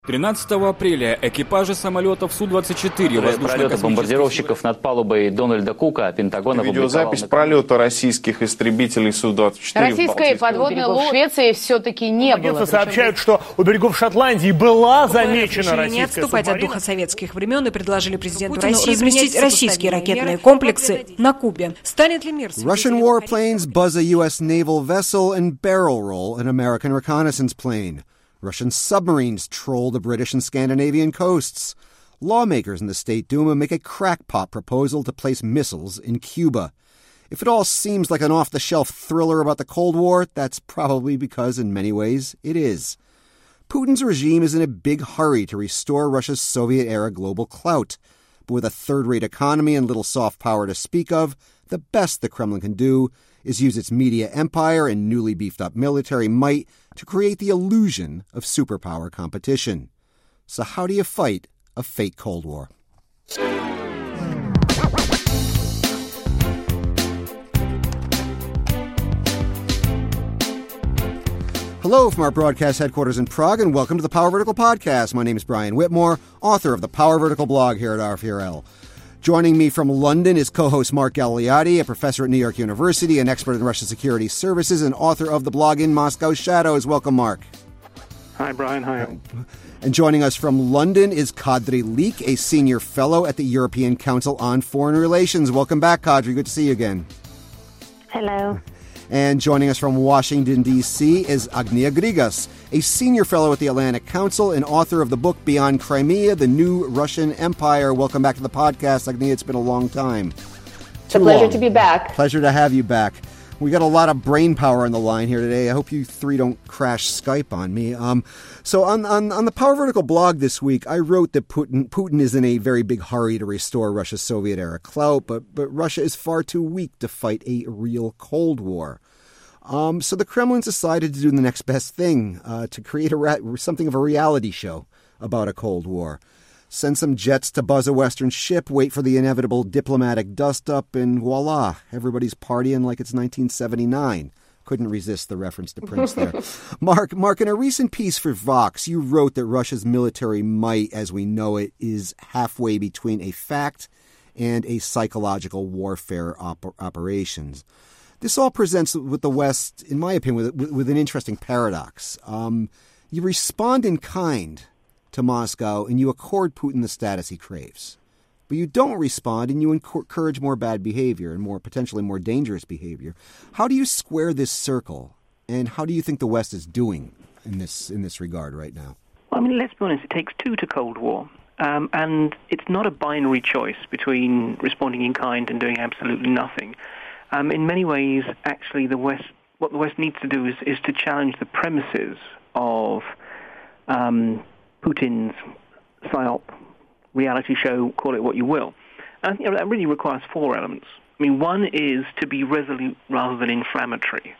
13 апреля экипажи самолетов Су-24 пролеты бомбардировщиков над палубой Дональда Кука Пентагон опубликовал... Видеозапись пролета российских истребителей Су-24. Российской подводной лодки в Швеции все-таки не было. Сообщают, что у берегов Шотландии была замечена российская не отступать субмарина. от духа советских времен и предложили президенту России разместить российские ракетные комплексы на Кубе. Станет ли мир... Russian warplanes buzz a U.S. naval vessel and barrel roll an American reconnaissance plane. Russian submarines troll the British and Scandinavian coasts. Lawmakers in the State Duma make a crackpot proposal to place missiles in Cuba. If it all seems like an off-the-shelf thriller about the Cold War, that's probably because, in many ways, it is. Putin's regime is in a big hurry to restore Russia's Soviet-era global clout. But with a third-rate economy and little soft power to speak of, the best the Kremlin can do is use its media empire and newly beefed-up military might to create the illusion of superpower competition. So how do you fight a fake Cold War? Hello from our broadcast headquarters in Prague, and welcome to the Power Vertical Podcast. My name is Brian Whitmore, author of the Power Vertical blog here at RFRL. Joining me from London is co-host Mark Galeotti, a professor at New York University, an expert in Russian security services, and author of the blog In Moscow Shadows. Welcome, Mark. Hi, Brian. Hi. And joining us from London is Kadri Leak, a senior fellow at the European Council on Foreign Relations. Welcome back, Kadri. Good to see you again. Hello. And joining us from Washington, D.C. is Agnia Grigas, a senior fellow at the Atlantic Council and author of the book Beyond Crimea, The New Russian Empire. Welcome back to the podcast, Agnia. It's been a long time. It's a pleasure to be back. Pleasure to have you back. We got a lot of brain power on the line here today. I hope you three don't crash Skype on me. So on the Power Vertical blog this week, I wrote that Putin is in a very big hurry to restore Russia's Soviet-era clout, but Russia is far too weak to fight a real Cold War. So the Kremlin's decided to do the next best thing, to create something of a reality show about a Cold War. Send some jets to buzz a Western ship, wait for the inevitable diplomatic dust-up, and voila, everybody's partying like it's 1979. Couldn't resist the reference to Prince there. Mark, in a recent piece for Vox, you wrote that Russia's military might, as we know it, is halfway between a fact and a psychological warfare operations. This all presents with the West, in my opinion, with an interesting paradox. You respond in kind to Moscow and you accord Putin the status he craves. But you don't respond and you encourage more bad behavior and potentially more dangerous behavior. How do you square this circle, and how do you think the West is doing in this regard right now? Well, I mean, let's be honest, it takes two to Cold War. And it's not a binary choice between responding in kind and doing absolutely nothing. In many ways, actually, what the West needs to do is to challenge the premises of Putin's PSYOP reality show, call it what you will. And I think that really requires four elements. I mean, one is to be resolute rather than inflammatory.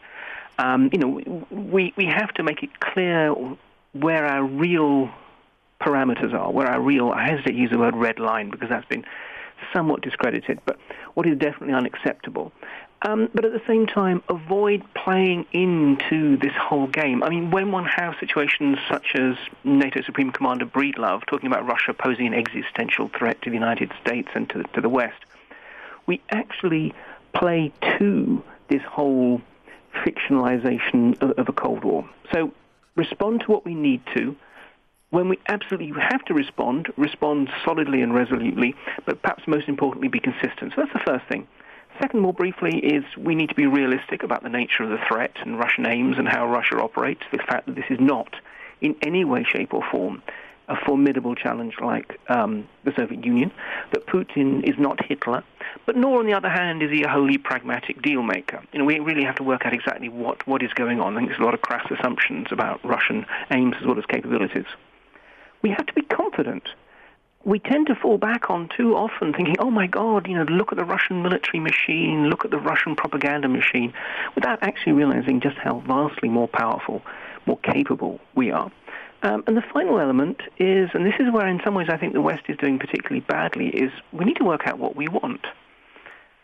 We have to make it clear where our real parameters are, I hesitate to use the word red line because that's been somewhat discredited, but what is definitely unacceptable. But at the same time, avoid playing into this whole game. I mean, when one has situations such as NATO Supreme Commander Breedlove talking about Russia posing an existential threat to the United States and to the West, we actually play to this whole fictionalization of a Cold War. So respond to what we need to. When we absolutely have to respond solidly and resolutely, but perhaps most importantly, be consistent. So that's the first thing. Second, more briefly, is we need to be realistic about the nature of the threat and Russian aims and how Russia operates. The fact that this is not, in any way, shape, or form, a formidable challenge like the Soviet Union, that Putin is not Hitler, but nor, on the other hand, is he a wholly pragmatic deal maker. We really have to work out exactly what is going on. I think there's a lot of crass assumptions about Russian aims as well as capabilities. We have to be confident. We tend to fall back on too often thinking, oh my God, look at the Russian military machine, look at the Russian propaganda machine, without actually realizing just how vastly more powerful, more capable we are. And the final element is, and this is where in some ways I think the West is doing particularly badly, is we need to work out what we want.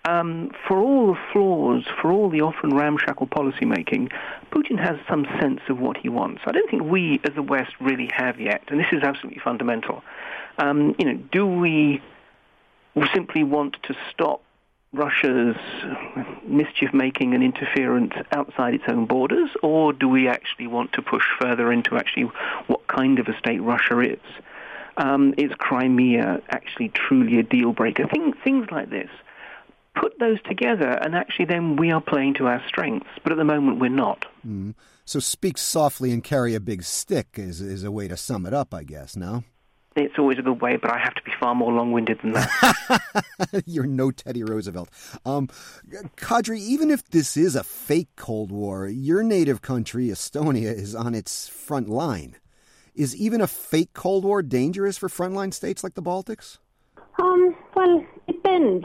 for all the flaws, for all the often ramshackle policy making, Putin has some sense of what he wants. I don't think we, as the West, really have yet, and this is absolutely fundamental. Do we simply want to stop Russia's mischief-making and interference outside its own borders, or do we actually want to push further into actually what kind of a state Russia is? Is Crimea actually truly a deal breaker? Things like this. Put those together, and actually then we are playing to our strengths, but at the moment we're not. So speak softly and carry a big stick is a way to sum it up, I guess, no? It's always a good way, but I have to be far more long-winded than that. You're no Teddy Roosevelt. Kadri, even if this is a fake Cold War, your native country, Estonia, is on its front line. Is even a fake Cold War dangerous for frontline states like the Baltics? Well, it depends.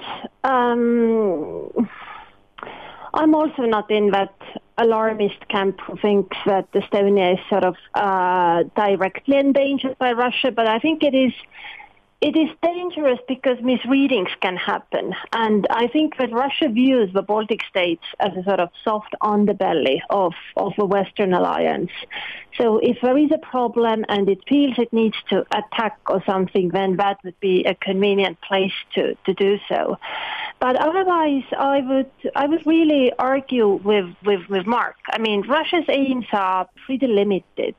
I'm also not in that alarmist camp who thinks that Estonia is sort of directly endangered by Russia, but I think it is dangerous because misreadings can happen. And I think that Russia views the Baltic states as a sort of soft underbelly of the Western alliance. So if there is a problem and it feels it needs to attack or something, then that would be a convenient place to do so. But otherwise, I would really argue with Mark. I mean, Russia's aims are pretty limited.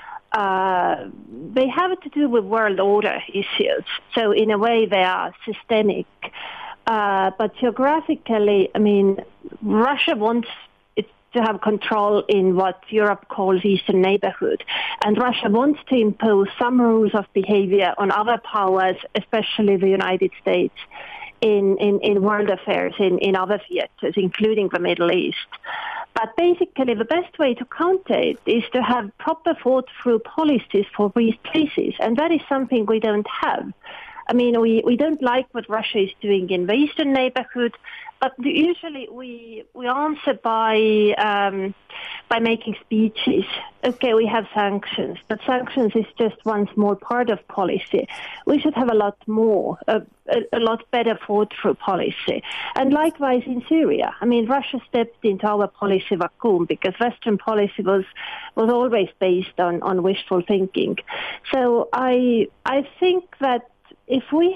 They have to do with world order issues. So in a way, they are systemic. But geographically, I mean, Russia wants it to have control in what Europe calls Eastern neighborhood. And Russia wants to impose some rules of behavior on other powers, especially the United States, in world affairs, in other theaters, including the Middle East. But basically, the best way to counter it is to have proper thought-through policies for these places, and that is something we don't have. I mean, we don't like what Russia is doing in the eastern neighborhood, but usually we answer by making speeches. Okay, we have sanctions, but sanctions is just one small part of policy. We should have a lot more, a lot better thought-through policy. And likewise in Syria. I mean, Russia stepped into our policy vacuum because Western policy was always based on wishful thinking. So I think that if we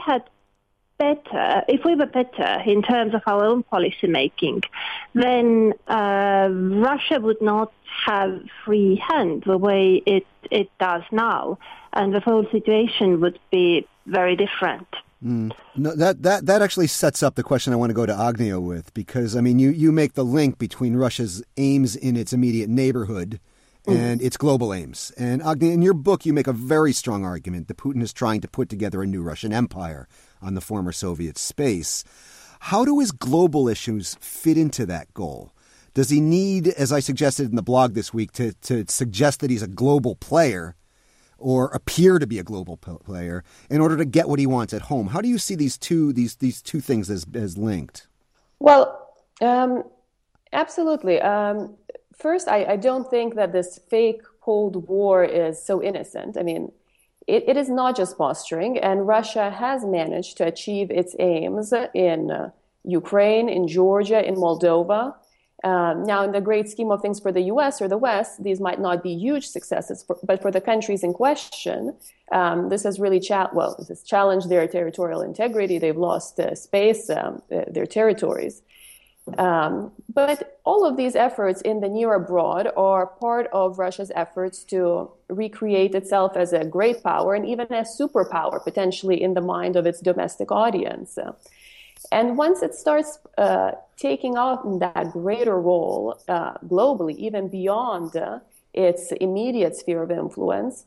were better in terms of our own policy making, then Russia would not have free hand the way it does now, and the whole situation would be very different. No, that actually sets up the question I want to go to Agnija with, because I mean you make the link between Russia's aims in its immediate neighborhood and its global aims. And Agnija, in your book, you make a very strong argument that Putin is trying to put together a new Russian empire on the former Soviet space. How do his global issues fit into that goal? Does he need, as I suggested in the blog this week, to suggest that he's a global player or appear to be a global player in order to get what he wants at home? How do you see these two things as linked? Well, absolutely. First, I don't think that this fake Cold War is so innocent. I mean, it is not just posturing, and Russia has managed to achieve its aims in Ukraine, in Georgia, in Moldova. Now, in the great scheme of things for the U.S. or the West, these might not be huge successes, but for the countries in question, this has really this has challenged their territorial integrity. They've lost space, their territories. But all of these efforts in the near abroad are part of Russia's efforts to recreate itself as a great power and even a superpower, potentially in the mind of its domestic audience. And once it starts taking on that greater role globally, even beyond its immediate sphere of influence,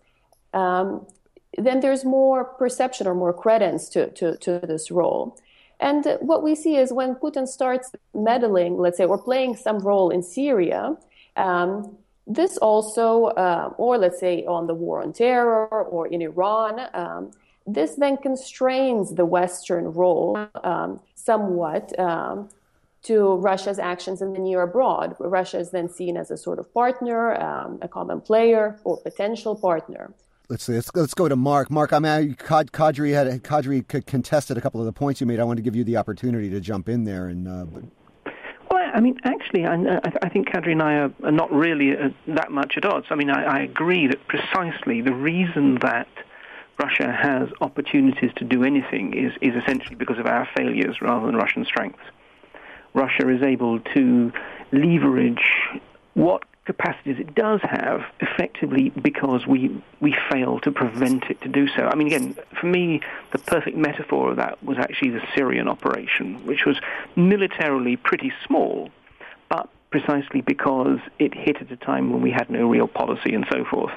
then there's more perception or more credence to this role. And what we see is when Putin starts meddling, let's say, or playing some role in Syria, this also, or let's say on the war on terror or in Iran, this then constrains the Western role somewhat to Russia's actions in the near abroad. Russia is then seen as a sort of partner, a common player or potential partner. let's go to Mark. Mark, I mean, Kadri contested a couple of the points you made. I want to give you the opportunity to jump in there. Well, I mean, actually, I think Kadri and I are not really that much at odds. I mean, I agree that precisely the reason that Russia has opportunities to do anything is essentially because of our failures rather than Russian strengths. Russia is able to leverage what capacities it does have effectively because we fail to prevent it to do so. I mean, again, for me, the perfect metaphor of that was actually the Syrian operation, which was militarily pretty small, but precisely because it hit at a time when we had no real policy and so forth.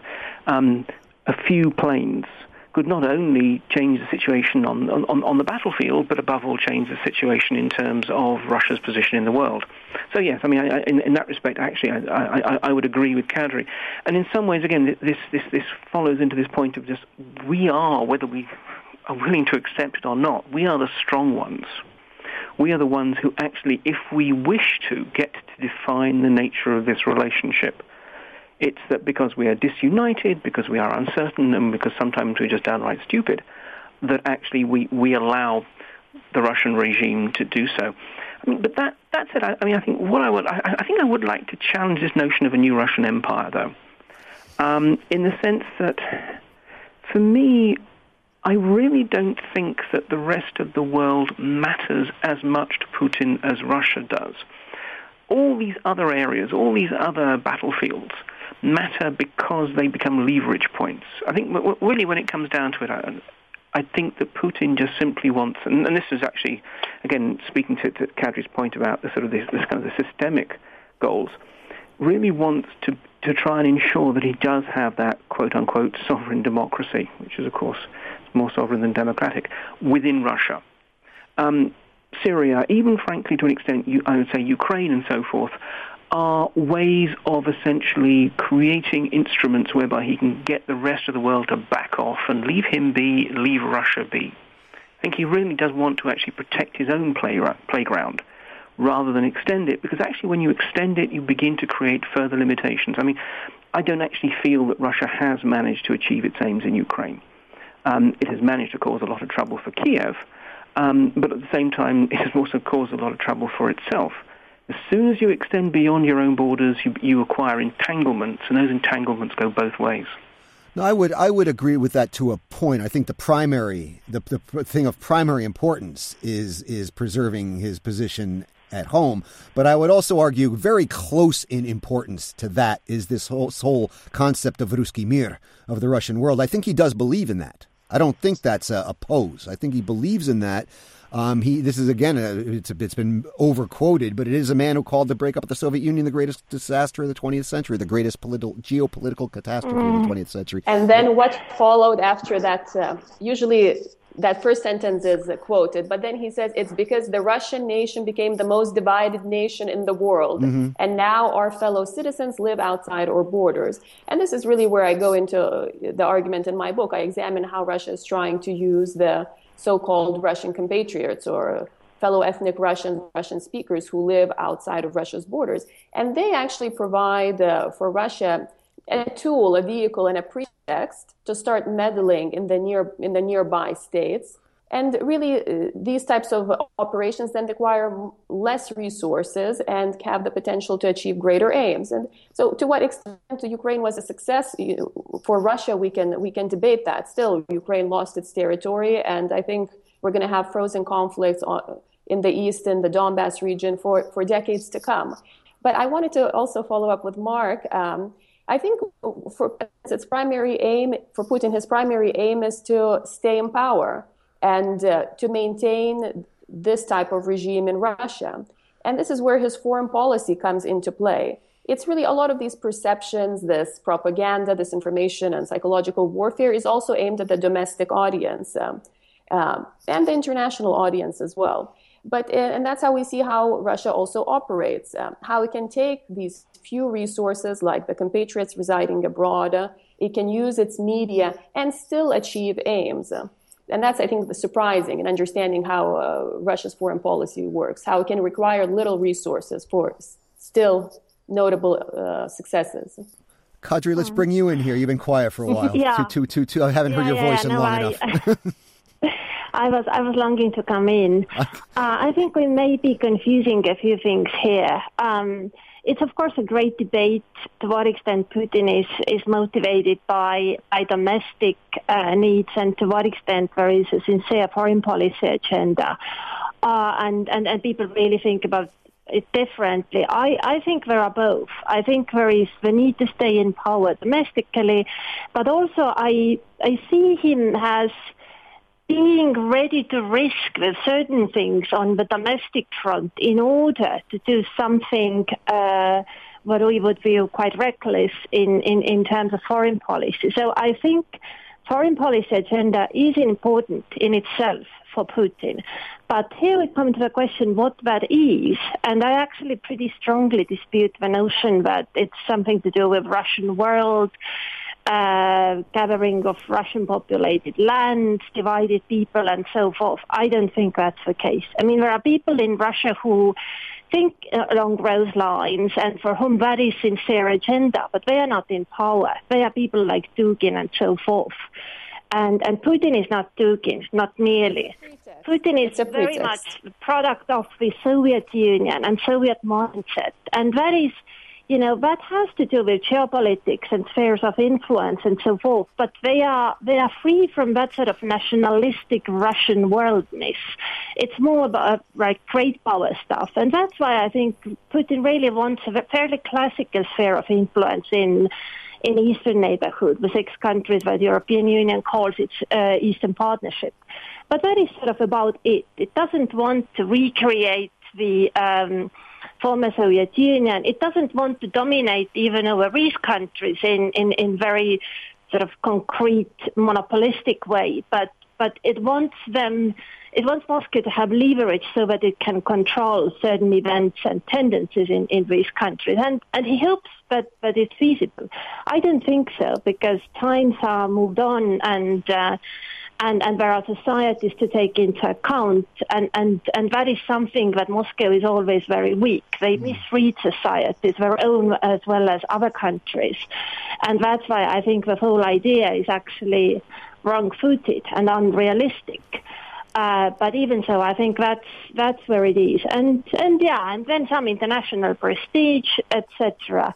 A few planes could not only change the situation on the battlefield, but above all change the situation in terms of Russia's position in the world. So yes, I mean, in that respect, actually, I would agree with Kadri. And in some ways, again, this follows into this point of just we are, whether we are willing to accept it or not, we are the strong ones. We are the ones who actually, if we wish to, get to define the nature of this relationship. It's that because we are disunited, because we are uncertain, and because sometimes we're just downright stupid, that actually we allow the Russian regime to do so. I mean, but that said, I mean, I think I would like to challenge this notion of a new Russian empire, though, in the sense that, for me, I really don't think that the rest of the world matters as much to Putin as Russia does. All these other areas, all these other battlefields matter because they become leverage points. I think really when it comes down to it, I think that Putin just simply wants, and this is actually, again, speaking to Kadri's point about the sort of this kind of the systemic goals, really wants to try and ensure that he does have that quote-unquote sovereign democracy, which is, of course, more sovereign than democratic, within Russia. Syria, even frankly to an extent, I would say Ukraine and so forth, are ways of essentially creating instruments whereby he can get the rest of the world to back off and leave him be, leave Russia be. I think he really does want to actually protect his own playground rather than extend it, because actually when you extend it, you begin to create further limitations. I mean, I don't actually feel that Russia has managed to achieve its aims in Ukraine. It has managed to cause a lot of trouble for Kiev, but at the same time, it has also caused a lot of trouble for itself. As soon as you extend beyond your own borders, you acquire entanglements, and those entanglements go both ways. No, I would agree with that to a point. I think the thing of primary importance is preserving his position at home. But I would also argue very close in importance to that is this whole concept of Ruski Mir, of the Russian world. I think he does believe in that. I don't think that's a pose. I think he believes in that. This is, again, it's been overquoted, but it is a man who called the breakup of the Soviet Union the greatest disaster of the 20th century, the greatest geopolitical catastrophe of the 20th century. And then what followed after that, usually that first sentence is quoted, but then he says it's because the Russian nation became the most divided nation in the world, and now our fellow citizens live outside our borders. And this is really where I go into the argument in my book. I examine how Russia is trying to use the so-called Russian compatriots or fellow ethnic Russian speakers who live outside of Russia's borders. And they actually provide for Russia a tool, a vehicle, and a pretext to start meddling in the nearby states. And really, these types of operations then require less resources and have the potential to achieve greater aims. And so, to what extent Ukraine was a success for Russia, we can debate that. Still, Ukraine lost its territory, and I think we're going to have frozen conflicts in the east and the Donbass region for decades to come. But I wanted to also follow up with Mark. I think for Putin, his primary aim is to stay in power and to maintain this type of regime in Russia. And this is where his foreign policy comes into play. It's really a lot of these perceptions, this propaganda, this information and psychological warfare is also aimed at the domestic audience and the international audience as well. And that's how we see how Russia also operates, how it can take these few resources like the compatriots residing abroad, it can use its media and still achieve aims. And that's, I think, the surprising in understanding how Russia's foreign policy works, how it can require little resources for still notable successes. Kadri, let's bring you in here. You've been quiet for a while. Yeah. I haven't heard your voice in long enough. I was longing to come in. I think we may be confusing a few things here. It's of course a great debate to what extent Putin is motivated by domestic needs and to what extent there is a sincere foreign policy agenda. And people really think about it differently. I think there are both. I think there is the need to stay in power domestically, but also I see him as being ready to risk with certain things on the domestic front in order to do something what we would view quite reckless in terms of foreign policy. So I think foreign policy agenda is important in itself for Putin. But here we come to the question what that is, and I actually pretty strongly dispute the notion that it's something to do with Russian world, gathering of Russian-populated land, divided people, and so forth. I don't think that's the case. I mean, there are people in Russia who think along those lines and for whom that is sincere agenda, but they are not in power. They are people like Dugin and so forth. And Putin is not Dugin, not nearly. Putin is very much the product of the Soviet Union and Soviet mindset. And that is, that has to do with geopolitics and spheres of influence and so forth. But they are free from that sort of nationalistic Russian worldness. It's more about great power stuff. And that's why I think Putin really wants a fairly classical sphere of influence in Eastern neighborhood, the 6 countries that the European Union calls its Eastern Partnership. But that is sort of about it. It doesn't want to recreate the former Soviet Union. It doesn't want to dominate even over these countries in very sort of concrete monopolistic way. But it wants Moscow to have leverage so that it can control certain events and tendencies in these countries. And he hopes that it's feasible. I don't think so, because times are moved on and there are societies to take into account, and that is something that Moscow is always very weak. They misread societies, their own as well as other countries. And that's why I think the whole idea is actually wrong-footed and unrealistic. But even so, I think that's where it is. And then some international prestige, etc.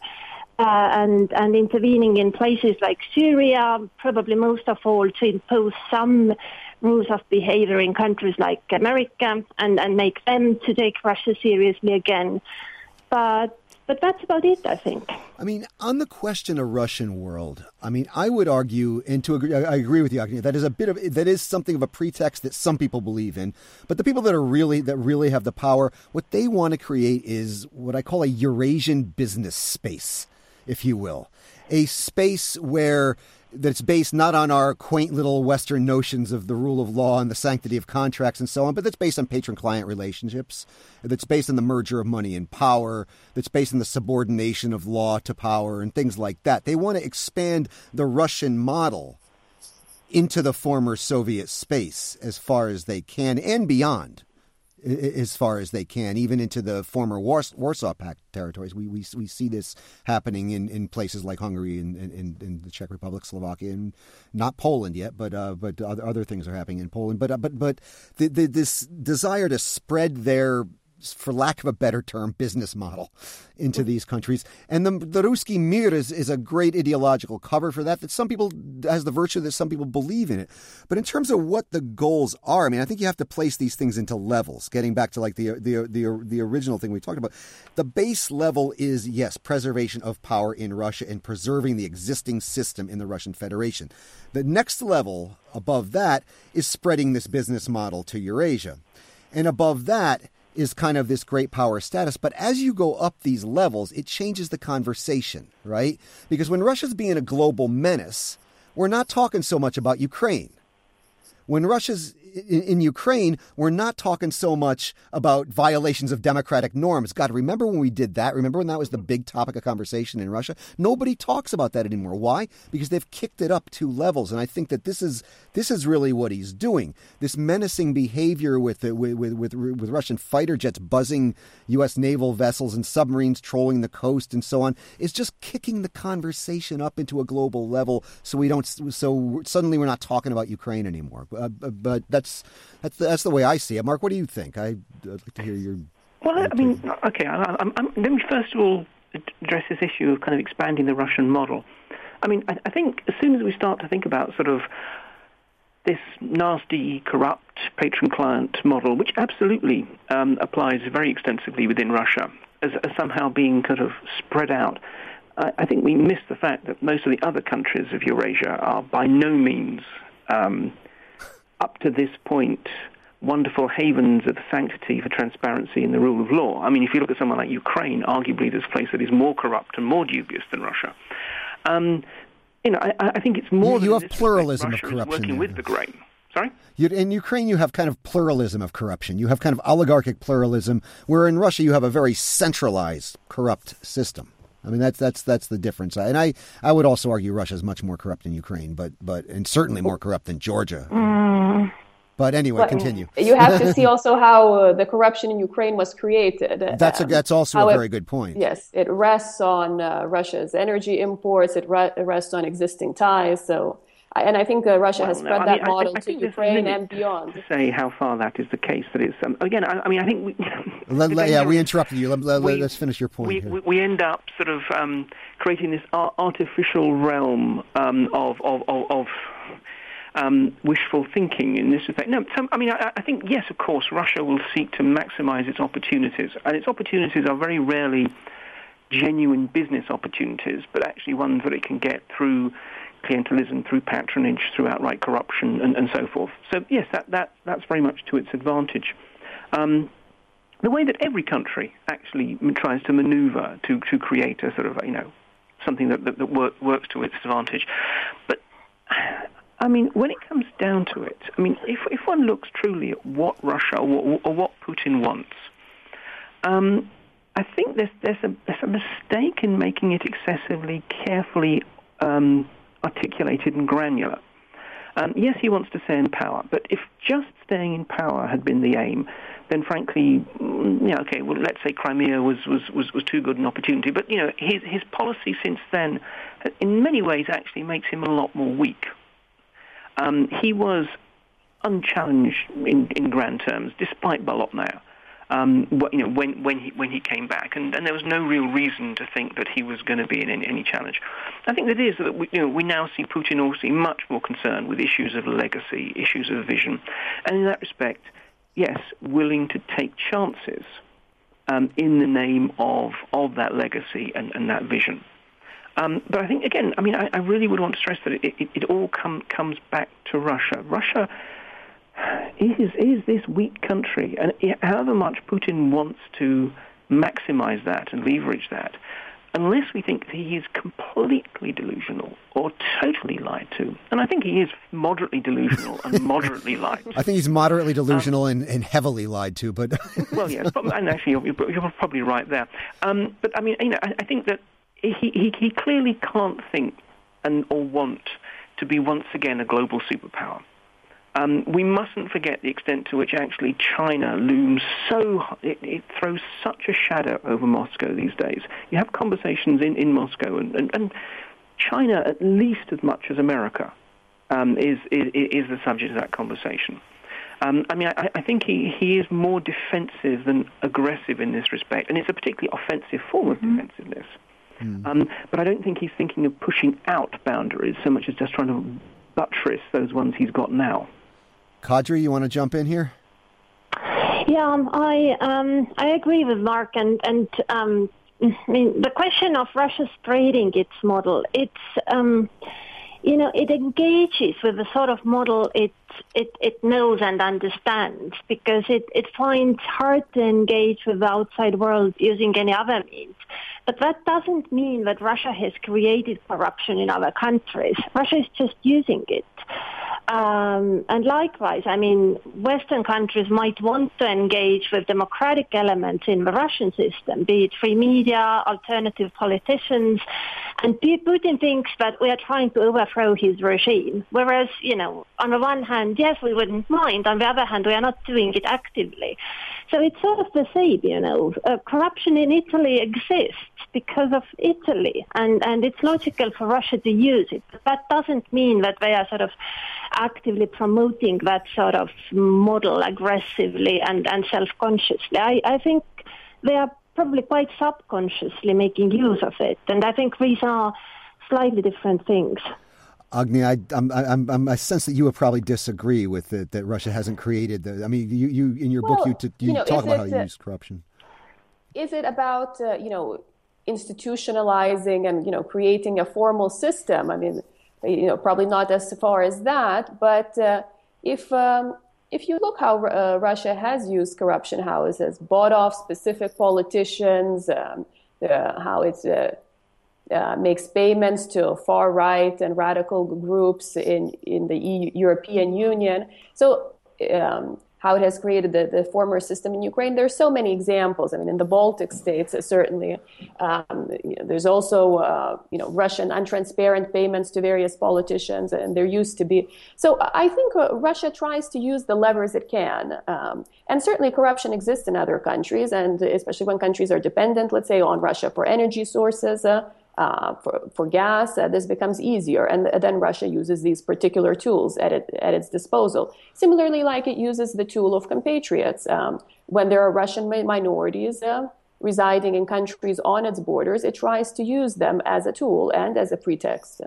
And intervening in places like Syria, probably most of all to impose some rules of behavior in countries like America and make them to take Russia seriously again. But that's about it, I think. I mean, on the question of Russian world, I mean, I would argue, and I agree with you, Agnieszka, that is something of a pretext that some people believe in. But the people that really have the power, what they want to create is what I call a Eurasian business space, if you will, a space where that's based not on our quaint little Western notions of the rule of law and the sanctity of contracts and so on, but that's based on patron-client relationships, that's based on the merger of money and power, that's based on the subordination of law to power and things like that. They want to expand the Russian model into the former Soviet space as far as they can and beyond. As far as they can, even into the former Warsaw Pact territories. We see this happening in places like Hungary and in the Czech Republic, Slovakia, and not Poland yet, but other things are happening in Poland. But this desire to spread their, for lack of a better term, business model into these countries. And the Ruski Mir is a great ideological cover for that some people, has the virtue that some people believe in it. But in terms of what the goals are, I mean, I think you have to place these things into levels, getting back to like the original thing we talked about. The base level is, yes, preservation of power in Russia and preserving the existing system in the Russian Federation. The next level above that is spreading this business model to Eurasia. And above that is kind of this great power status. But as you go up these levels, it changes the conversation, right? Because when Russia's being a global menace, we're not talking so much about Ukraine. When Russia's in Ukraine, we're not talking so much about violations of democratic norms. God, remember when we did that? Remember when that was the big topic of conversation in Russia? Nobody talks about that anymore. Why? Because they've kicked it up 2 levels. And I think that this is really what he's doing. This menacing behavior with Russian fighter jets buzzing U.S. naval vessels and submarines trolling the coast and so on is just kicking the conversation up into a global level. So suddenly we're not talking about Ukraine anymore. But that's the way I see it. Mark, what do you think? I'd like to hear your... Well, I mean, okay, let me first of all address this issue of kind of expanding the Russian model. I mean, I think as soon as we start to think about sort of this nasty, corrupt patron-client model, which absolutely applies very extensively within Russia, as somehow being kind of spread out, I think we miss the fact that most of the other countries of Eurasia are by no means, up to this point, wonderful havens of sanctity for transparency and the rule of law. I mean, if you look at someone like Ukraine, arguably there's a place that is more corrupt and more dubious than Russia. I think it's more. You have pluralism of corruption. Working with the grain. Sorry? In Ukraine, you have kind of pluralism of corruption. You have kind of oligarchic pluralism, where in Russia you have a very centralized, corrupt system. I mean, that's the difference. And I would also argue Russia is much more corrupt than Ukraine, but and certainly more corrupt than Georgia. But anyway, continue. You have to see also how the corruption in Ukraine was created. That's also a very good point. Yes, it rests on Russia's energy imports. It rests on existing ties. So, and I think Russia has spread that model to Ukraine and beyond. To say how far that is the case, that it's again. I mean, I think we interrupted you. Let's finish your point. We end up sort of creating this artificial realm of wishful thinking in this respect. No, I think, yes, of course, Russia will seek to maximize its opportunities, and its opportunities are very rarely genuine business opportunities, but actually ones that it can get through clientelism, through patronage, through outright corruption, and so forth. So, yes, that's very much to its advantage. The way that every country actually tries to maneuver to create a sort of, something that works to its advantage. But I mean, when it comes down to it, I mean, if one looks truly at what Russia or what Putin wants, I think there's a mistake in making it excessively carefully articulated and granular. Yes, he wants to stay in power, but if just staying in power had been the aim, then frankly, let's say Crimea was too good an opportunity. But his policy since then, in many ways, actually makes him a lot more weak. He was unchallenged in grand terms, despite Bolotnaya. When he came back, and there was no real reason to think that he was going to be in any challenge. I think that is that we now see Putin also much more concerned with issues of legacy, issues of vision, and in that respect, yes, willing to take chances in the name of that legacy and that vision. But I think, again, I really would want to stress that it all comes back to Russia. Russia is this weak country, and however much Putin wants to maximize that and leverage that, unless we think that he is completely delusional or totally lied to, and I think he is moderately delusional and moderately lied to. I think he's moderately delusional and heavily lied to, but... Well, yes, and actually you're probably right there. But I think that he clearly can't think or want to be once again a global superpower. We mustn't forget the extent to which actually China looms it throws such a shadow over Moscow these days. You have conversations in Moscow, and China, at least as much as America, is the subject of that conversation. I think he is more defensive than aggressive in this respect, and it's a particularly offensive form of defensiveness. But I don't think he's thinking of pushing out boundaries so much as just trying to buttress those ones he's got now. Kadri, you want to jump in here? Yeah, I agree with Mark, and the question of Russia straighting its model, it engages with the sort of model it knows and understands, because it finds hard to engage with the outside world using any other means. But that doesn't mean that Russia has created corruption in other countries. Russia is just using it. And likewise, I mean, Western countries might want to engage with democratic elements in the Russian system, be it free media, alternative politicians. And Putin thinks that we are trying to overthrow his regime. Whereas, you know, on the one hand, yes, we wouldn't mind. On the other hand, we are not doing it actively. So it's sort of the same, you know. Corruption in Italy exists because of Italy, and it's logical for Russia to use it. But that doesn't mean that they are sort of actively promoting that sort of model aggressively and self-consciously. I think they are probably quite subconsciously making use of it, and I think these are slightly different things. Agni, I sense that you would probably disagree with it, that Russia hasn't created the. I mean, you in your book you talk about how you use corruption. Is it about institutionalizing and creating a formal system? I mean, probably not as far as that, but if you look how Russia has used corruption, how it has bought off specific politicians, how it's makes payments to far right and radical groups in the European Union. So how it has created the former system in Ukraine. There's so many examples. I mean, in the Baltic states, certainly. There's also, Russian untransparent payments to various politicians, and there used to be. So I think Russia tries to use the levers it can. And certainly corruption exists in other countries, and especially when countries are dependent, let's say, on Russia for energy sources, for gas, this becomes easier, and then Russia uses these particular tools at its disposal. Similarly, like it uses the tool of compatriots. When there are Russian minorities residing in countries on its borders, it tries to use them as a tool and as a pretext.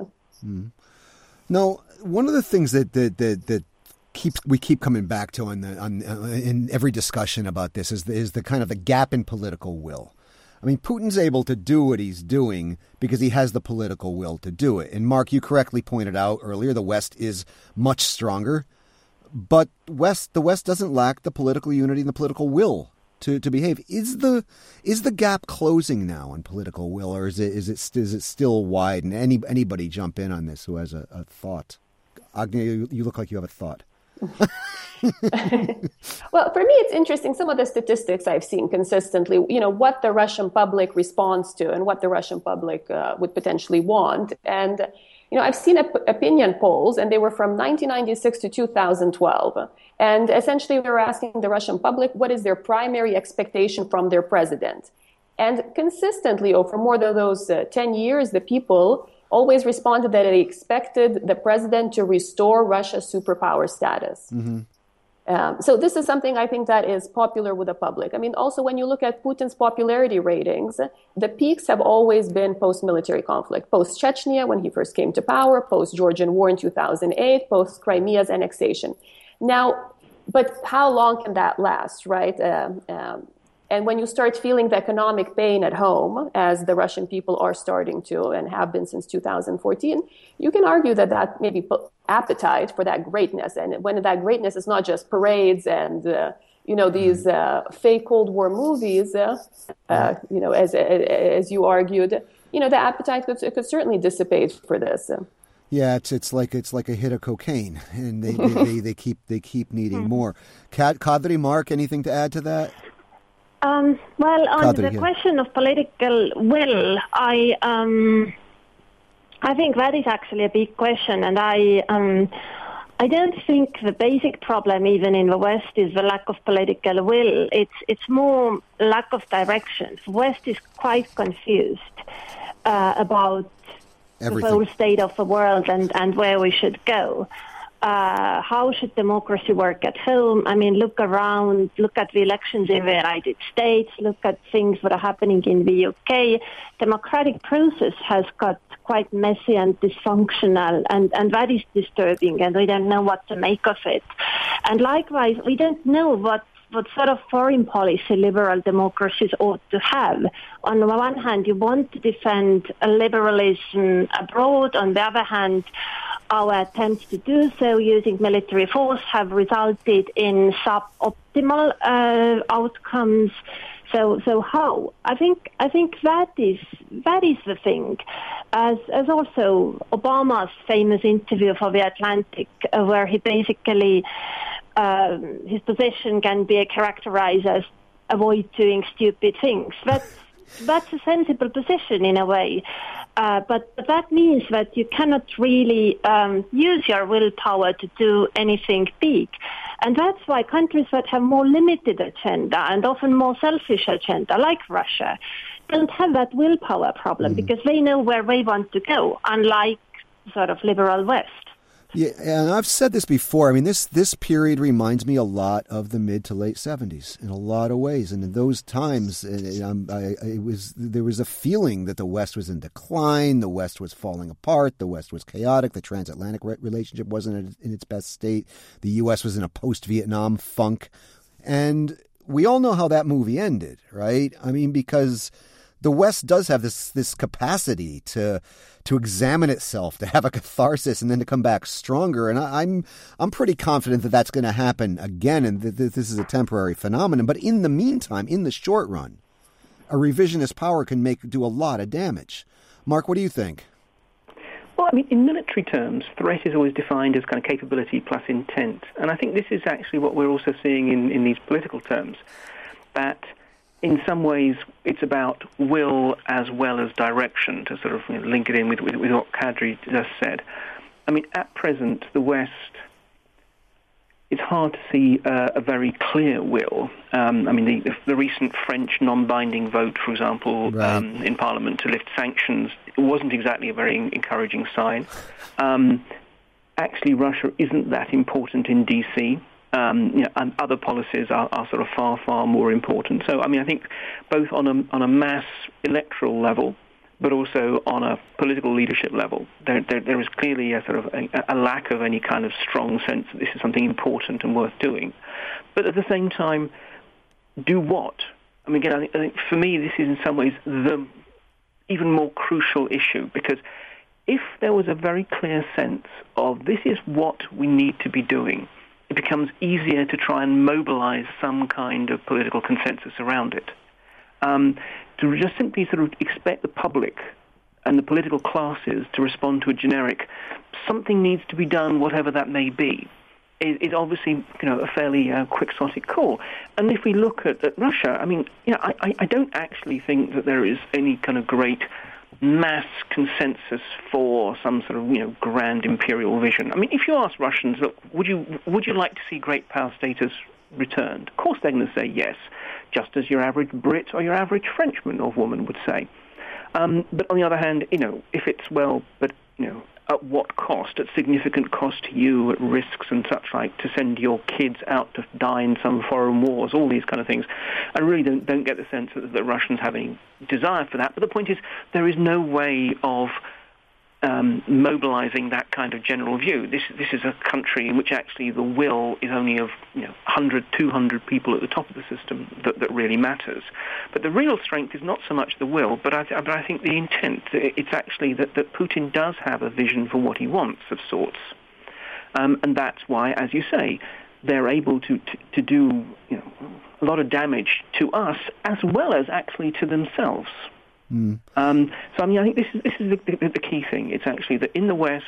Now, one of the things that we keep coming back to in every discussion about this is the kind of the gap in political will. I mean, Putin's able to do what he's doing because he has the political will to do it. And Mark, you correctly pointed out earlier, the West is much stronger, but the West doesn't lack the political unity and the political will to behave. Is the gap closing now in political will, or is it still wide? And anybody jump in on this who has a thought? Agni, you look like you have a thought. Well, for me, it's interesting. Some of the statistics I've seen consistently, what the Russian public responds to and what the Russian public would potentially want. And, I've seen opinion polls, and they were from 1996 to 2012. And essentially, we were asking the Russian public, what is their primary expectation from their president? And consistently, over more than those 10 years, the people always responded that they expected the president to restore Russia's superpower status. Mm-hmm. So this is something I think that is popular with the public. I mean, also when you look at Putin's popularity ratings, the peaks have always been post-military conflict. Post-Chechnya, when he first came to power, post-Georgian War in 2008, post-Crimea's annexation. Now, but how long can that last, right? And when you start feeling the economic pain at home, as the Russian people are starting to and have been since 2014, you can argue that maybe appetite for that greatness. And when that greatness is not just parades and, these fake Cold War movies, as you argued, the appetite could certainly dissipate for this. Yeah, it's like a hit of cocaine, and they keep needing more. Kadri, Mark, anything to add to that? Well, on the question of political will, I think that is actually a big question, and I don't think the basic problem, even in the West, is the lack of political will. It's more lack of direction. The West is quite confused about everything. The whole state of the world and where we should go. How should democracy work at home? I mean, look around, look at the elections in the United States, look at things that are happening in the UK. Democratic process has got quite messy and dysfunctional, and that is disturbing, and we don't know what to make of it. And likewise, we don't know what sort of foreign policy liberal democracies ought to have. On the one hand, you want to defend liberalism abroad. On the other hand, our attempts to do so using military force have resulted in suboptimal outcomes. So how? I think that is the thing. As also Obama's famous interview for The Atlantic, where he basically his position can be characterized as avoid doing stupid things. That's a sensible position in a way. But that means that you cannot really use your willpower to do anything big. And that's why countries that have more limited agenda and often more selfish agenda, like Russia, don't have that willpower problem because they know where they want to go, unlike sort of liberal West. Yeah, and I've said this before. I mean, this period reminds me a lot of the mid to late 70s in a lot of ways. And in those times, there was a feeling that the West was in decline, the West was falling apart, the West was chaotic, the transatlantic relationship wasn't in its best state, the U.S. was in a post-Vietnam funk. And we all know how that movie ended, right? I mean, because the West does have this capacity to examine itself, to have a catharsis, and then to come back stronger. And I'm pretty confident that that's going to happen again, and that this is a temporary phenomenon. But in the meantime, in the short run, a revisionist power can do a lot of damage. Mark, what do you think? Well, I mean, in military terms, threat is always defined as kind of capability plus intent. And I think this is actually what we're also seeing in these political terms, that in some ways, it's about will as well as direction, to sort of link it in with what Kadri just said. I mean, at present, the West, it's hard to see a very clear will. I mean, the recent French non-binding vote, for example, right, in Parliament to lift sanctions, it wasn't exactly a very encouraging sign. Actually, Russia isn't that important in D.C., and other policies are sort of far, far more important. So, I mean, I think both on a mass electoral level, but also on a political leadership level, there is clearly a sort of a lack of any kind of strong sense that this is something important and worth doing. But at the same time, do what? I mean, again, I think for me, this is in some ways the even more crucial issue, because if there was a very clear sense of this is what we need to be doing, it becomes easier to try and mobilize some kind of political consensus around it. To just simply sort of expect the public and the political classes to respond to a generic, something needs to be done, whatever that may be, is obviously, a fairly quixotic call. And if we look at Russia, I mean, I don't actually think that there is any kind of great mass consensus for some sort of, grand imperial vision. I mean, if you ask Russians, look, would you like to see great power status returned? Of course they're going to say yes, just as your average Brit or your average Frenchman or woman would say. But on the other hand, if it's at what cost, at significant cost to you, at risks and such like, to send your kids out to die in some foreign wars, all these kind of things. I really don't get the sense that the Russians have any desire for that. But the point is, there is no way of mobilizing that kind of general view. This is a country in which actually the will is only of 100, 200 people at the top of the system that really matters. But the real strength is not so much the will, but I think the intent. It's actually that Putin does have a vision for what he wants of sorts. And that's why, as you say, they're able to do a lot of damage to us as well as actually to themselves. So, I mean, I think this is the key thing. It's actually that in the West,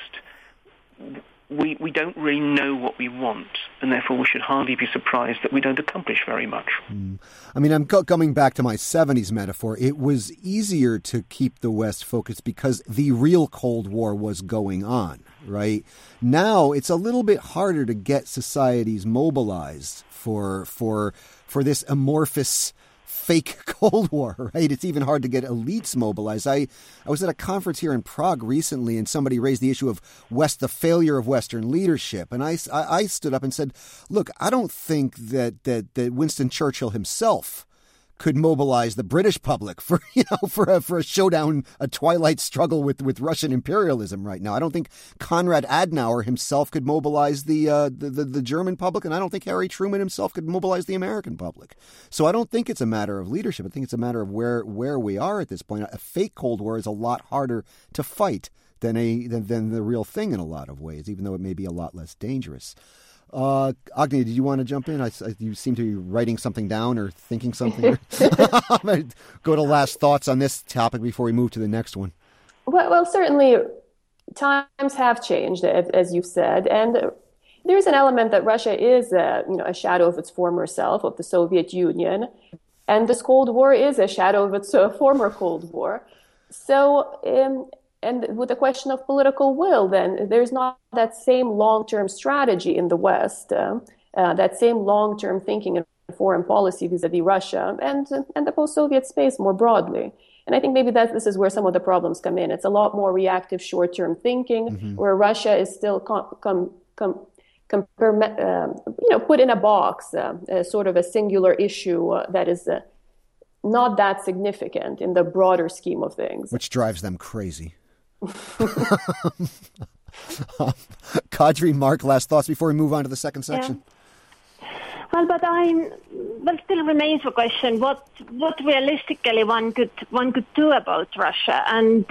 we don't really know what we want, and therefore we should hardly be surprised that we don't accomplish very much. I mean, I'm coming back to my 70s metaphor. It was easier to keep the West focused because the real Cold War was going on, right? Now it's a little bit harder to get societies mobilized for this amorphous fake Cold War, right? It's even hard to get elites mobilized. I was at a conference here in Prague recently, and somebody raised the issue of the failure of Western leadership. And I stood up and said, look, I don't think that Winston Churchill himself could mobilize the British public for a showdown, a twilight struggle with Russian imperialism right now. I don't think Konrad Adenauer himself could mobilize the German public, and I don't think Harry Truman himself could mobilize the American public. So I don't think it's a matter of leadership. I think it's a matter of where we are at this point. A fake Cold War is a lot harder to fight than the real thing in a lot of ways, even though it may be a lot less dangerous. Agni, did you want to jump in? You seem to be writing something down or thinking something. Go to last thoughts on this topic before we move to the next one. Well, certainly times have changed, as you've said, and there's an element that Russia is a shadow of its former self, of the Soviet Union, and this Cold War is a shadow of its former Cold War. So, and with the question of political will, then there's not that same long-term strategy in the West, that same long-term thinking in foreign policy vis-a-vis Russia and the post-Soviet space more broadly. And I think maybe this is where some of the problems come in. It's a lot more reactive, short-term thinking, where Russia is still put in a box, sort of a singular issue that is not that significant in the broader scheme of things. Which drives them crazy. Kadri, Mark, last thoughts before we move on to the second section? Yeah. Well, but still remains the question: what realistically one could do about Russia? And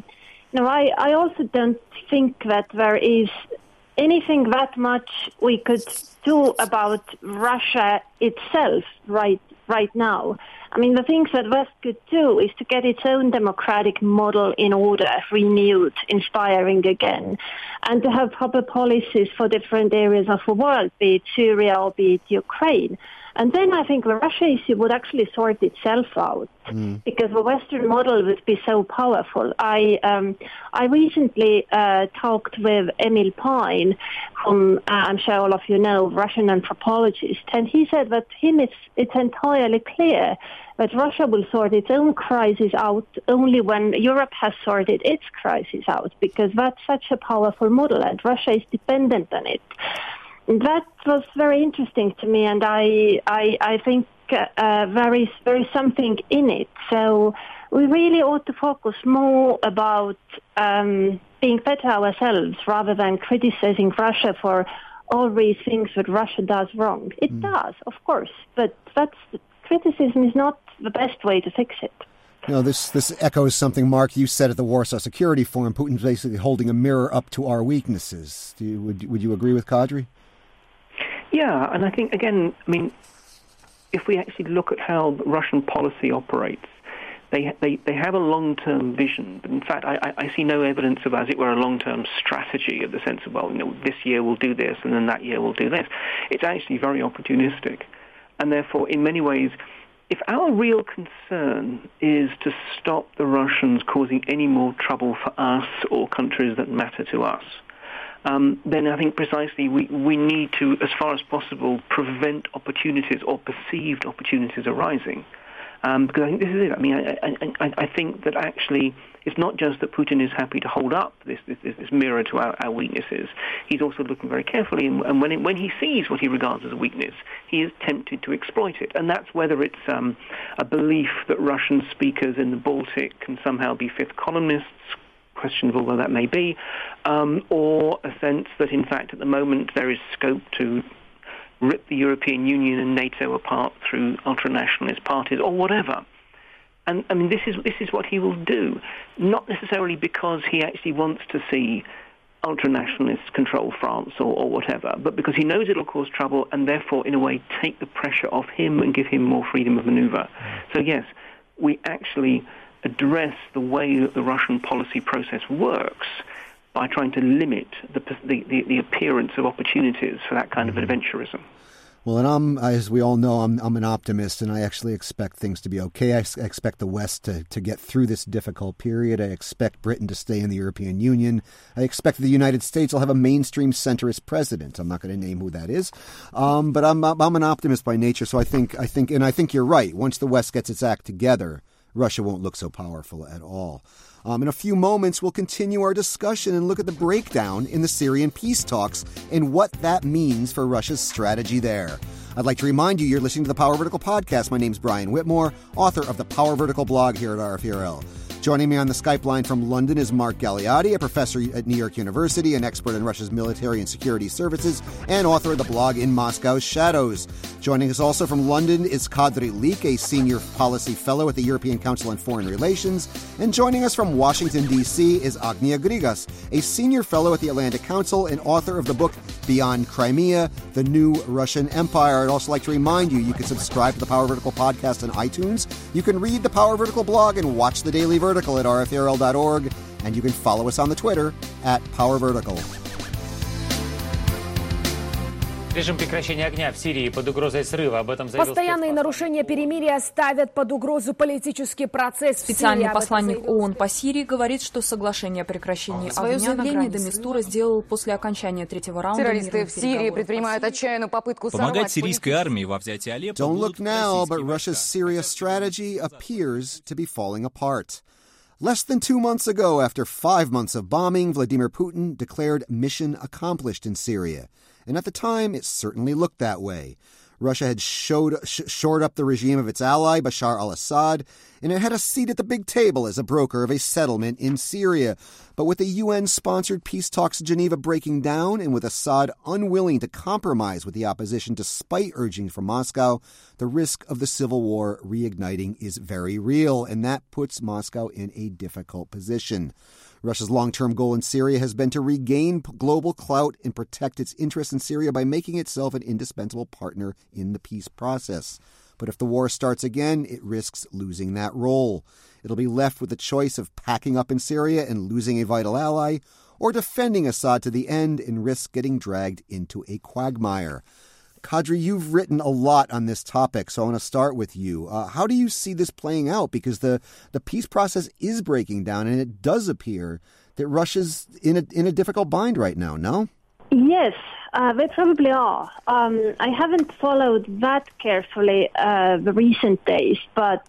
I also don't think that there is anything that much we could do about Russia itself right now. I mean, the things that West could do is to get its own democratic model in order, renewed, inspiring again, and to have proper policies for different areas of the world, be it Syria or be it Ukraine. And then I think the Russia issue would actually sort itself out because the Western model would be so powerful. I recently talked with Emil Pine, whom I'm sure all of you know, Russian anthropologist, and he said that it's entirely clear that Russia will sort its own crisis out only when Europe has sorted its crisis out, because that's such a powerful model and Russia is dependent on it. That was very interesting to me, and I think there is something in it. So we really ought to focus more about being better ourselves rather than criticizing Russia for all these things that Russia does wrong. It does, of course, but criticism is not the best way to fix it. This echoes something, Mark, you said at the Warsaw Security Forum. Putin's basically holding a mirror up to our weaknesses. Would you agree with Kadri? Yeah, and I think, again, if we actually look at how Russian policy operates, they have a long-term vision. But in fact, I see no evidence of, as it were, a long-term strategy of the sense of, this year we'll do this and then that year we'll do this. It's actually very opportunistic. And therefore, in many ways, if our real concern is to stop the Russians causing any more trouble for us or countries that matter to us, then I think precisely we need to, as far as possible, prevent opportunities or perceived opportunities arising. Because I think this is it. I think that actually it's not just that Putin is happy to hold up this mirror to our weaknesses. He's also looking very carefully, and when he sees what he regards as a weakness, he is tempted to exploit it. And that's whether it's a belief that Russian speakers in the Baltic can somehow be fifth columnists, questionable though that may be, or a sense that, in fact, at the moment there is scope to rip the European Union and NATO apart through ultranationalist parties or whatever. And this is what he will do, not necessarily because he actually wants to see ultranationalists control France or whatever, but because he knows it'll cause trouble and therefore, in a way, take the pressure off him and give him more freedom of maneuver. So yes, we actually address the way that the Russian policy process works by trying to limit the appearance of opportunities for that kind of adventurism. Well, and as we all know, I'm an optimist, and I actually expect things to be okay. I expect the West to get through this difficult period. I expect Britain to stay in the European Union. I expect the United States will have a mainstream centrist president. I'm not going to name who that is, but I'm an optimist by nature. So I think you're right. Once the West gets its act together, Russia won't look so powerful at all. In a few moments, we'll continue our discussion and look at the breakdown in the Syrian peace talks and what that means for Russia's strategy there. I'd like to remind you, you're listening to the Power Vertical podcast. My name's Brian Whitmore, author of the Power Vertical blog here at RFRL. Joining me on the Skype line from London is Mark Galeotti, a professor at New York University, an expert in Russia's military and security services, and author of the blog In Moscow's Shadows. Joining us also from London is Kadri Lik, a senior policy fellow at the European Council on Foreign Relations. And joining us from Washington, D.C. is Agnia Grigas, a senior fellow at the Atlantic Council and author of the book Beyond Crimea, The New Russian Empire. I'd also like to remind you, you can subscribe to the Power Vertical podcast on iTunes. You can read the Power Vertical blog and watch the Daily Vertical at rfrl.org, and you can follow us on the Twitter at Power Vertical. Режим прекращения огня в Сирии под угрозой срыва. Об этом заявил постоянные нарушения перемирия ставят под угрозу политический процесс в Сирии. Специальный посланник ООН по Сирии говорит, что соглашение о прекращении огня заявление де Мистура сделал после окончания третьего раунда. Террористы в Сирии предпринимают отчаянную попытку помогать сирийской армии во взятии Алеппо. Don't look now, but Russia's Syria strategy appears to be falling apart. Less than 2 months ago, after 5 months of bombing, Vladimir Putin declared mission accomplished in Syria. And at the time, it certainly looked that way. Russia had shored up the regime of its ally, Bashar al-Assad, and it had a seat at the big table as a broker of a settlement in Syria. But with the UN-sponsored peace talks in Geneva breaking down, and with Assad unwilling to compromise with the opposition despite urging from Moscow, the risk of the civil war reigniting is very real, and that puts Moscow in a difficult position. Russia's long-term goal in Syria has been to regain global clout and protect its interests in Syria by making itself an indispensable partner in the peace process. But if the war starts again, it risks losing that role. It'll be left with the choice of packing up in Syria and losing a vital ally, or defending Assad to the end and risk getting dragged into a quagmire. Kadri, you've written a lot on this topic, so I want to start with you. How do you see this playing out? Because the peace process is breaking down, and it does appear that Russia's in a difficult bind right now, no? Yes, they probably are. I haven't followed that carefully the recent days, but,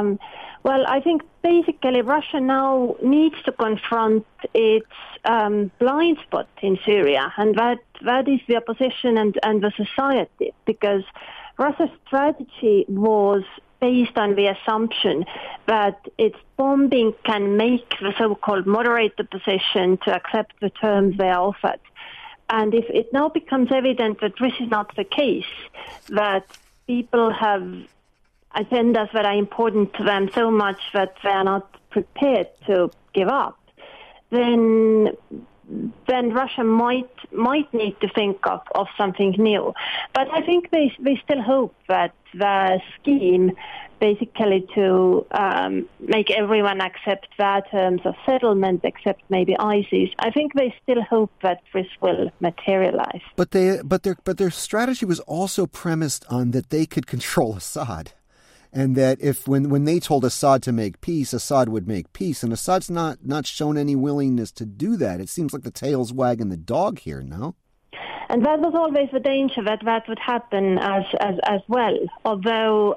I think basically Russia now needs to confront its blind spot in Syria, and that is the opposition and the society, because Russia's strategy was based on the assumption that its bombing can make the so-called moderate opposition to accept the terms they are offered. And if it now becomes evident that this is not the case, that people have agendas that are important to them so much that they are not prepared to give up, then Russia might need to think of something new. But I think they still hope that the scheme, basically to make everyone accept their terms of settlement, except maybe ISIS, I think they still hope that this will materialize. But their strategy was also premised on that they could control Assad. And that if when they told Assad to make peace, Assad would make peace. And Assad's not shown any willingness to do that. It seems like the tail's wagging the dog here, no? And that was always the danger that would happen as well. Although,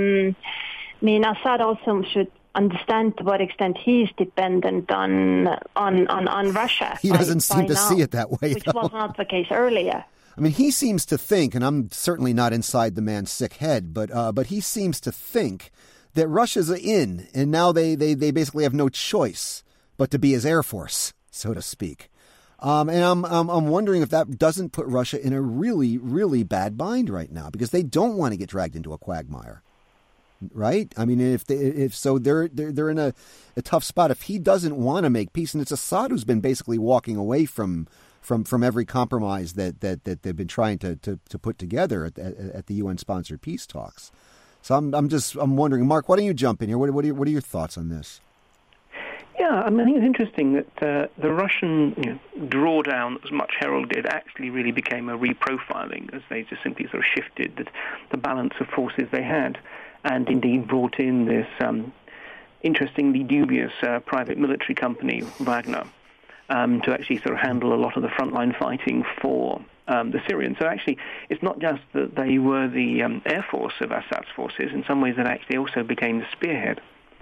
Assad also should understand to what extent he is dependent on Russia. He doesn't seem to see it that way, which was not the case earlier. I mean, he seems to think, and I'm certainly not inside the man's sick head, but he seems to think that Russia's in, and now they basically have no choice but to be his air force, so to speak. And I'm wondering if that doesn't put Russia in a really, really bad bind right now, because they don't want to get dragged into a quagmire, right? I mean, if so, they're in a tough spot. If he doesn't want to make peace, and it's Assad who's been basically walking away from every compromise that they've been trying to put together at the UN-sponsored peace talks. So I'm wondering, Mark, why don't you jump in here? What are your thoughts on this? Yeah, I think it's interesting that the Russian drawdown that was much heralded actually really became a reprofiling, as they just simply sort of shifted the balance of forces they had, and indeed brought in this interestingly dubious private military company, Wagner, to actually sort of handle a lot of the frontline fighting for the Syrians. So actually, it's not just that they were the air force of Assad's forces. In some ways, that actually also became the spearhead.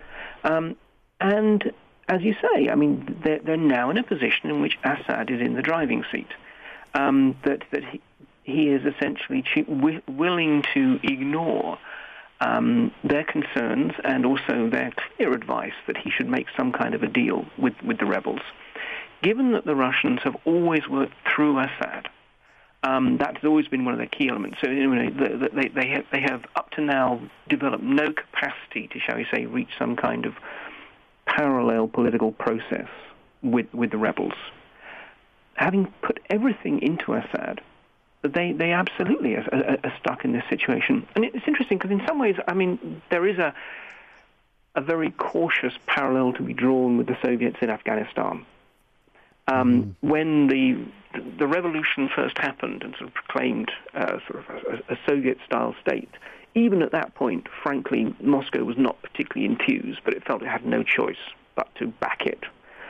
And as you say, I mean, they're now in a position in which Assad is in the driving seat. That he is essentially willing to ignore their concerns and also their clear advice that he should make some kind of a deal with the rebels. Given that the Russians have always worked through Assad, that has always been one of their key elements. So they have up to now developed no capacity to, shall we say, reach some kind of parallel political process with the rebels. Having put everything into Assad, they absolutely are stuck in this situation. And it's interesting because in some ways, I mean, there is a very cautious parallel to be drawn with the Soviets in Afghanistan. When the revolution first happened and sort of proclaimed sort of a Soviet-style state, even at that point, frankly, Moscow was not particularly enthused, but it felt it had no choice but to back it.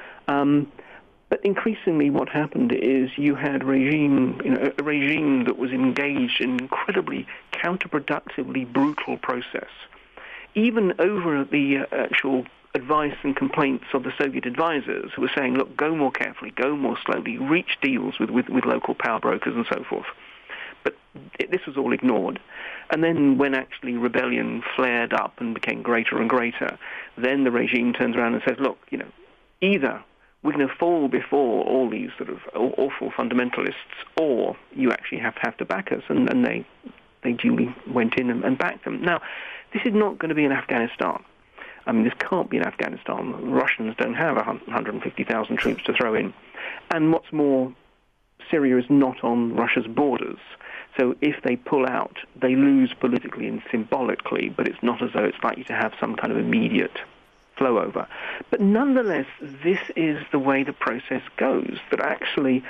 But increasingly what happened is you had a regime that was engaged in incredibly counterproductively brutal process. Even over the actual advice and complaints of the Soviet advisors who were saying, look, go more carefully, go more slowly, reach deals with local power brokers and so forth. But this was all ignored. And then when actually rebellion flared up and became greater and greater, then the regime turns around and says, look, either we're going to fall before all these sort of awful fundamentalists, or you actually have to back us. And they duly went in and backed them. Now, this is not going to be in Afghanistan. I mean, this can't be in Afghanistan. The Russians don't have 150,000 troops to throw in. And what's more, Syria is not on Russia's borders. So if they pull out, they lose politically and symbolically, but it's not as though it's likely to have some kind of immediate flow over. But nonetheless, this is the way the process goes, that actually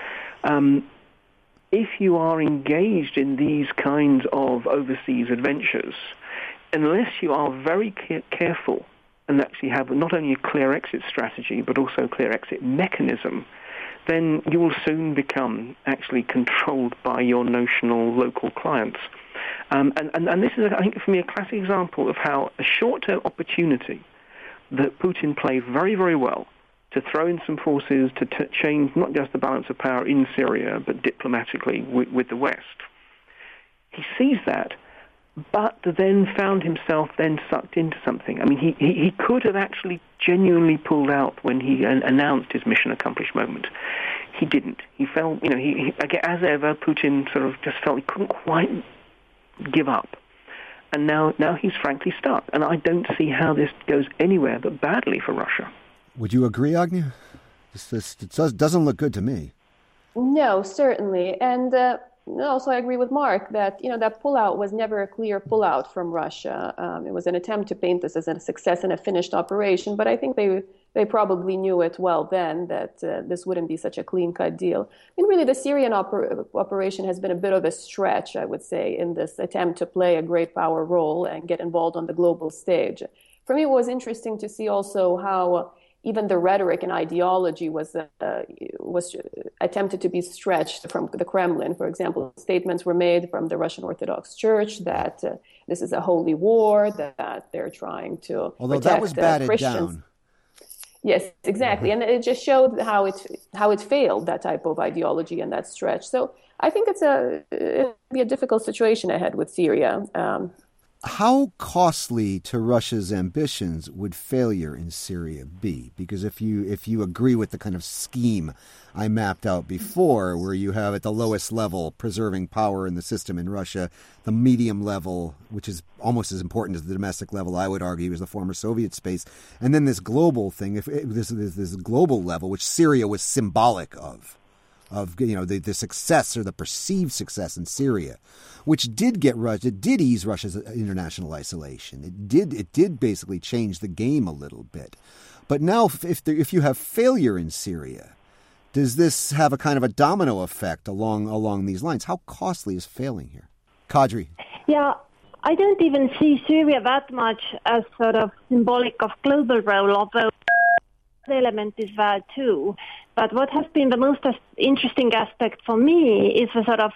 if you are engaged in these kinds of overseas adventures, unless you are very careful and actually have not only a clear exit strategy but also a clear exit mechanism, then you will soon become actually controlled by your notional local clients. And this is, I think, for me, a classic example of how a short-term opportunity that Putin played very, very well to throw in some forces to change not just the balance of power in Syria, but diplomatically with the West. He sees that, but then found himself then sucked into something. I mean, he could have actually genuinely pulled out when he announced his mission accomplished moment. He didn't. He felt, as ever, Putin sort of just felt he couldn't quite give up. And now he's frankly stuck. And I don't see how this goes anywhere but badly for Russia. Would you agree, Agnia? This doesn't look good to me. No, certainly. And also I agree with Mark that, that pullout was never a clear pullout from Russia. It was an attempt to paint this as a success and a finished operation. But I think they probably knew it well then that this wouldn't be such a clean-cut deal. I mean, really, the Syrian operation has been a bit of a stretch, I would say, in this attempt to play a great power role and get involved on the global stage. For me, it was interesting to see also how even the rhetoric and ideology was attempted to be stretched from the Kremlin. For example, statements were made from the Russian Orthodox Church that this is a holy war, that they're trying to Although protect that was batted Christians. Down. Yes, exactly. And it just showed how it failed, that type of ideology and that stretch. So I think it'll be a difficult situation ahead with Syria. How costly to Russia's ambitions would failure in Syria be? Because if you agree with the kind of scheme I mapped out before, where you have at the lowest level preserving power in the system in Russia, the medium level, which is almost as important as the domestic level, I would argue, is the former Soviet space, and then this global thing, this global level, which Syria was symbolic of the success or the perceived success in Syria, which did ease Russia's international isolation. It did basically change the game a little bit. But now, if you have failure in Syria, does this have a kind of a domino effect along these lines? How costly is failing here? Kadri. Yeah, I don't even see Syria that much as sort of symbolic of global role, although the element is there too. But what has been the most interesting aspect for me is a sort of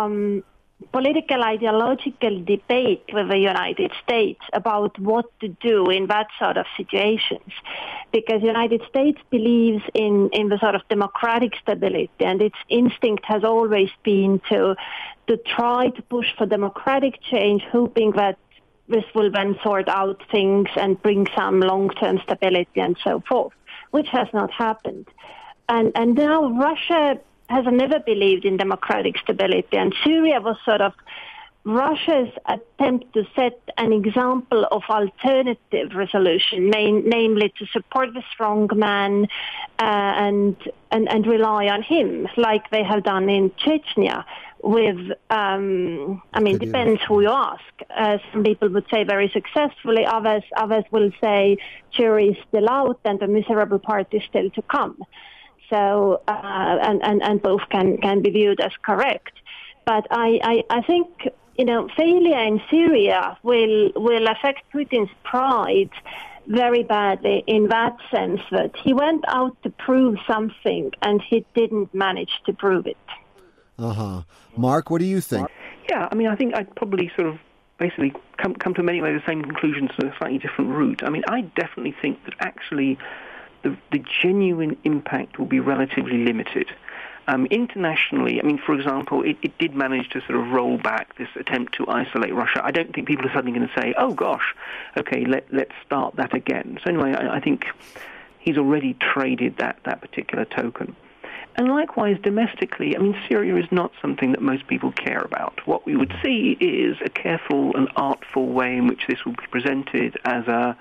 political ideological debate with the United States about what to do in that sort of situations. Because the United States believes in the sort of democratic stability, and its instinct has always been to try to push for democratic change, hoping that this will then sort out things and bring some long-term stability and so forth, which has not happened. And now Russia has never believed in democratic stability, and Syria was sort of Russia's attempt to set an example of alternative resolution, namely to support the strong man and rely on him, like they have done in Chechnya. With, depends who you ask. Some people would say very successfully. Others will say jury is still out and the miserable part is still to come. So, and both can be viewed as correct. But I think, failure in Syria will affect Putin's pride very badly in that sense that he went out to prove something and he didn't manage to prove it. Uh-huh. Mark, what do you think? Yeah, I think I'd probably sort of basically come to many ways the same conclusions to a slightly different route. I definitely think that actually the genuine impact will be relatively limited. Internationally, for example, it did manage to sort of roll back this attempt to isolate Russia. I don't think people are suddenly going to say, oh gosh, okay, let's start that again. So anyway, I think he's already traded that particular token. And likewise, domestically, Syria is not something that most people care about. What we would see is a careful and artful way in which this will be presented as a,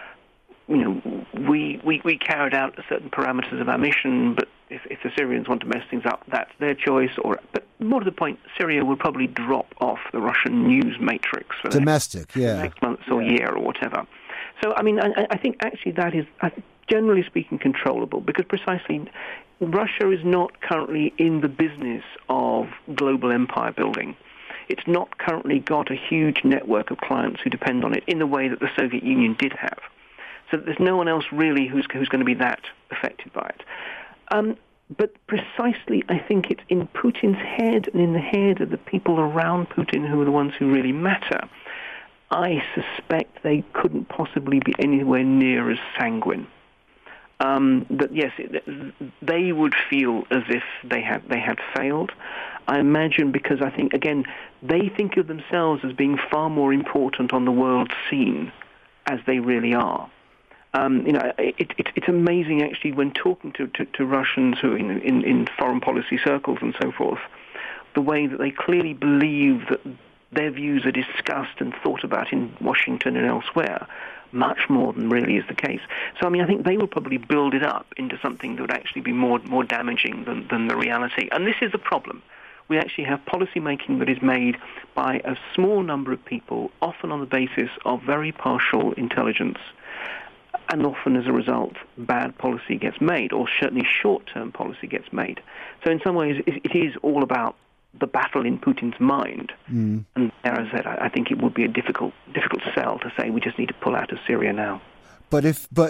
we carried out certain parameters of our mission, but if the Syrians want to mess things up, that's their choice. But more to the point, Syria will probably drop off the Russian news matrix for domestic, the next 6 months or year or whatever. So, I think actually that is, generally speaking, controllable, because precisely Russia is not currently in the business of global empire building. It's not currently got a huge network of clients who depend on it in the way that the Soviet Union did have. So there's no one else really who's going to be that affected by it. But precisely, I think it's in Putin's head and in the head of the people around Putin who are the ones who really matter. I suspect they couldn't possibly be anywhere near as sanguine. But yes, they would feel as if they had failed. I imagine because I think, again, they think of themselves as being far more important on the world scene as they really are. It's amazing actually when talking to Russians who in foreign policy circles and so forth, the way that they clearly believe that their views are discussed and thought about in Washington and elsewhere, much more than really is the case. So, I think they will probably build it up into something that would actually be more damaging than the reality. And this is the problem. We actually have policy making that is made by a small number of people, often on the basis of very partial intelligence. And often, as a result, bad policy gets made, or certainly short-term policy gets made. So in some ways, it is all about the battle in Putin's mind. And as I said, I think it would be a difficult sell to say we just need to pull out of Syria now. But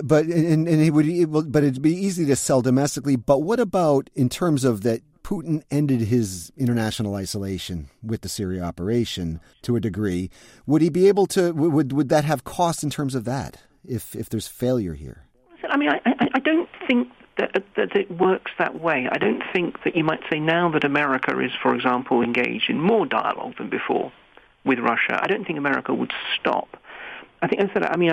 it'd be easy to sell domestically. But what about in terms of that? Putin ended his international isolation with the Syria operation to a degree. Would he be able to? Would that have costs in terms of that? If there's failure here? I don't think that it works that way. I don't think that you might say now that America is, for example, engaged in more dialogue than before with Russia. I don't think America would stop. I think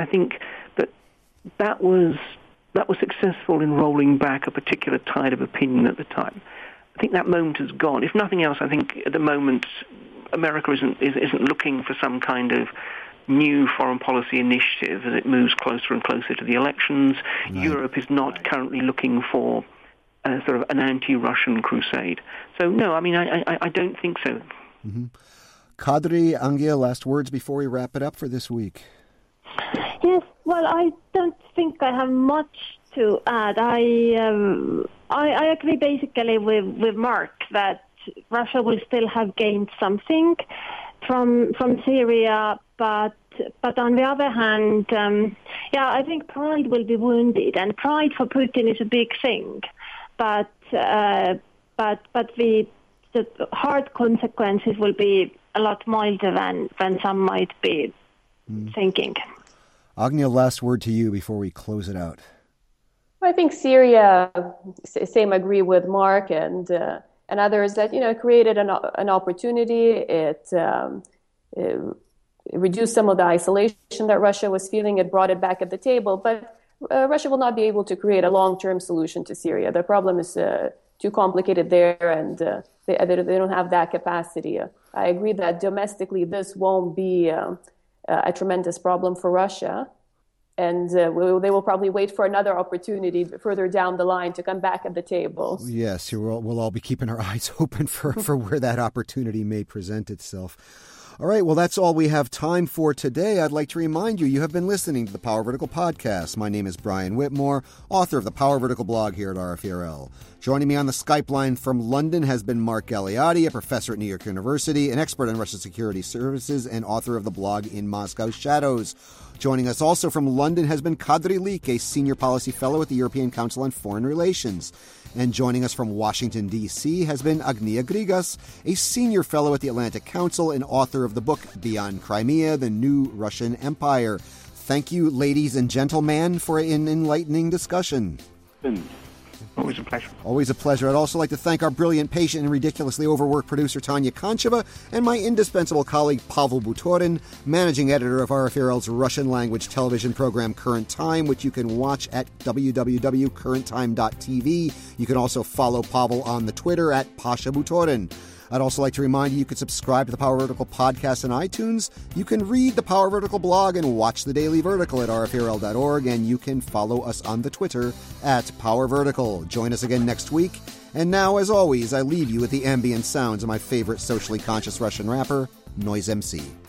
that was successful in rolling back a particular tide of opinion at the time. I think that moment has gone. If nothing else, I think at the moment America isn't looking for some kind of new foreign policy initiative as it moves closer and closer to the elections. Right. Europe is not currently looking for sort of an anti-Russian crusade. So no, I don't think so. Mm-hmm. Kadri, Angia, last words before we wrap it up for this week. Yes, well, I don't think I have much to add. I agree basically with Mark that Russia will still have gained something from Syria, but on the other hand, I think pride will be wounded, and pride for Putin is a big thing. But the hard consequences will be a lot milder than some might be thinking. Agnia, last word to you before we close it out. I think Syria, same agree with Mark and others that created an opportunity. reduced some of the isolation that Russia was feeling. It brought it back at the table. But Russia will not be able to create a long-term solution to Syria. The problem is too complicated there, and they don't have that capacity. I agree that domestically this won't be a tremendous problem for Russia. And they will probably wait for another opportunity further down the line to come back at the table. Yes, we'll all be keeping our eyes open for where that opportunity may present itself. All right, well, that's all we have time for today. I'd like to remind you have been listening to the Power Vertical Podcast. My name is Brian Whitmore, author of the Power Vertical blog here at RFE/RL. Joining me on the Skype line from London has been Mark Galeotti, a professor at New York University, an expert on Russian security services, and author of the blog In Moscow Shadows. Joining us also from London has been Kadri Lik, a senior policy fellow at the European Council on Foreign Relations. And joining us from Washington, D.C. has been Agnia Grigas, a senior fellow at the Atlantic Council and author of the book Beyond Crimea, The New Russian Empire. Thank you, ladies and gentlemen, for an enlightening discussion. Always a pleasure. Always a pleasure. I'd also like to thank our brilliant, patient, and ridiculously overworked producer, Tanya Koncheva, and my indispensable colleague, Pavel Butorin, managing editor of RFE/RL's Russian-language television program, Current Time, which you can watch at www.currenttime.tv. You can also follow Pavel on the Twitter at Pasha Butorin. I'd also like to remind you can subscribe to the Power Vertical podcast on iTunes. You can read the Power Vertical blog and watch the Daily Vertical at rferl.org, and you can follow us on the Twitter at Power Vertical. Join us again next week. And now, as always, I leave you with the ambient sounds of my favorite socially conscious Russian rapper, Noise MC.